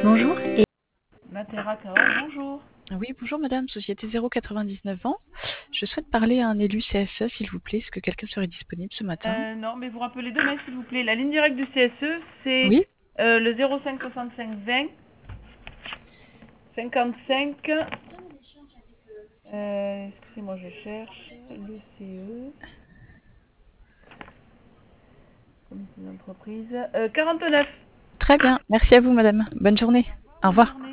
Bonjour. Matera Cahors, bonjour. Oui, bonjour madame, société 099 ans. Je souhaite parler à un élu CSE, s'il vous plaît. Est-ce que quelqu'un serait disponible ce matin? Non, mais vous rappelez demain, s'il vous plaît. La ligne directe du CSE, c'est Oui, le 05 65 20 55. Excusez-moi, je cherche. Le CE, comité d'entreprise. 49. très bien. Merci à vous madame. Bonne journée. Au Bonne revoir. journée.